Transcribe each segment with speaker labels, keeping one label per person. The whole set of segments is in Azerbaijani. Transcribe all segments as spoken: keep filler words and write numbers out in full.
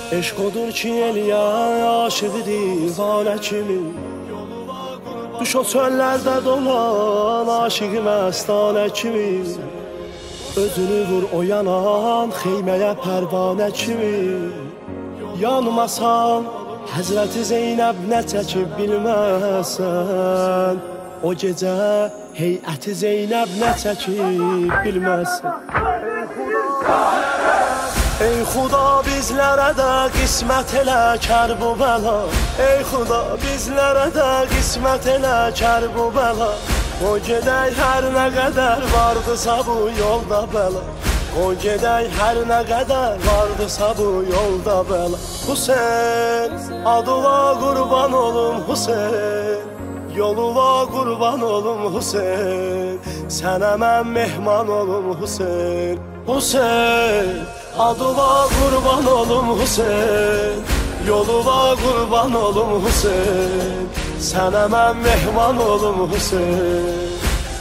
Speaker 1: Eşq odur ki eləyən aşığı divanə kimi, düş o çöllərdə dolan aşığı məstanə kimi, özünü vur o yanan xeyməyə pərvanə kimi. Yanmasan Həzrəti Zeynəb nə çəkib bilməsən, o gecə heyəti Zeynəb nə çəkib bilməsən. Ey Xuda bizlərə də qismət elə Kərbəla, ey Xuda bizlərə də qismət elə Kərbəla. O gedək hər nə qədər vardısa bu yolda bəla, o gedək hər nə qədər vardısa bu yolda bəla. Hüseyn, adına qurban olum Hüseyn, yoluna qurban olum Hüseyn, sənə mən mehman olum Hüseyn. Hüseyn, adına qurban olum Hüseyn, yoluna qurban olum Hüseyn, sənə mən mehman olum Hüseyn.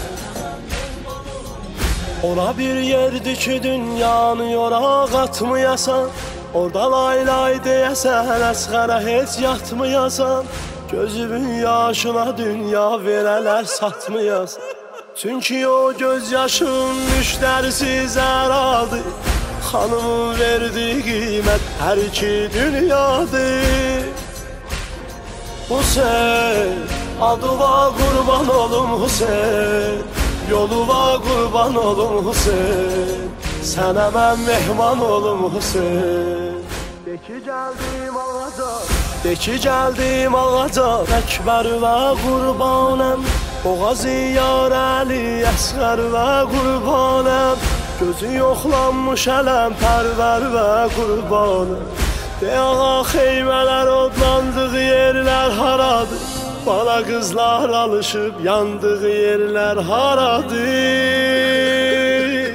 Speaker 1: Ora bir yerdir ki dünyanı yoraq atmayasan, orada lay lay deyəsən, əsğərə heç yatmayasan, gözümün yaşına dünya verələr satmayasan. Çünki o göz yaşın müştərisiz əradır, xanımın verdiyi qiymət hər iki dünyadır. Hüseyn, adına qurban olum Hüseyn, yoluna qurban olum Hüseyn, sənə mən mehman olum Hüseyn. De ki gəldim ağaca, de ki gəldim ağaca, Əkbər və qurbanəm, Boğazı yar Əli Əsğər və qurbanəm, gözü yoxlanmış ələm pərvər və qurbanəm. De ağa xeymələr odlandığı yerlər haradır, bana qızlar alışıb yandığı yerlər haradır.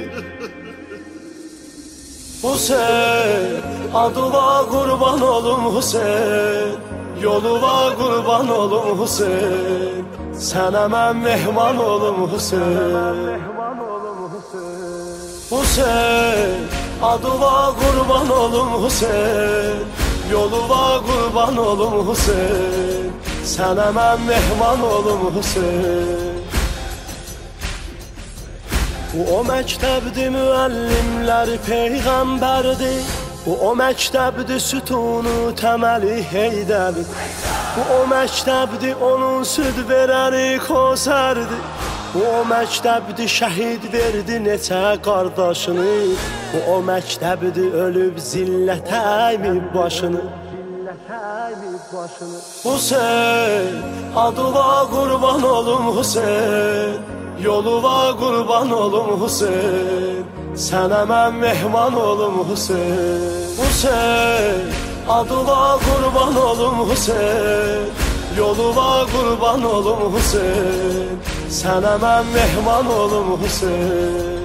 Speaker 1: Hüseyn, adına qurban olum Hüseyn, yoluna qurban olum Hüseyn, sənə mən mehman olum Hüseyn. Hüseyn, adına qurban olum Hüseyn, yoluna qurban olum Hüseyn, sənə mən mehman olum Hüseyn. Bu o məktəbdir, müəllimləri peyğəmbərdir, bu o məktəbdir, sütunu təməli Heydərdir. Bu o məktəbdir, onun süd verəni Kosərdir. Bu o məktəbdir, şəhid verdi neçə qardaşını. Bu o məktəbdir, ölüb zillətə əymib başını. Hüseyn, adına qurban olum Hüseyn, yoluna qurban olum Hüseyn, sənə mən mehman olum Hüseyn. Hüseyn, adına qurban olum Hüseyn, yoluna qurban olum Hüseyn, sənə mən mehman olum Hüseyn.